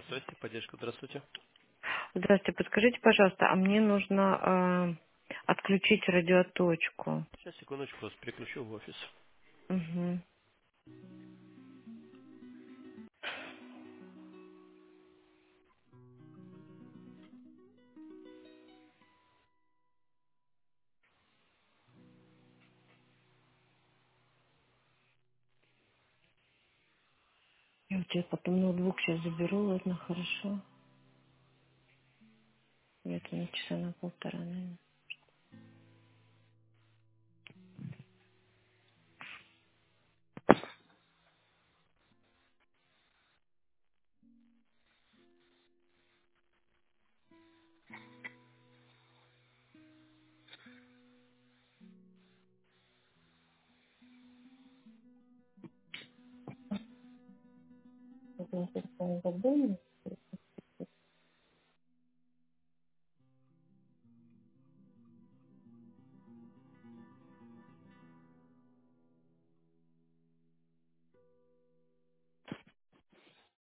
Здрасте, поддержка, здравствуйте. Здравствуйте, подскажите, пожалуйста, а мне нужно отключить радиоточку. Сейчас, секундочку, вас переключу в офис. Угу. Я у тебя потом ноутбук сейчас заберу, ладно, хорошо. Где-то на часа на полтора, наверное.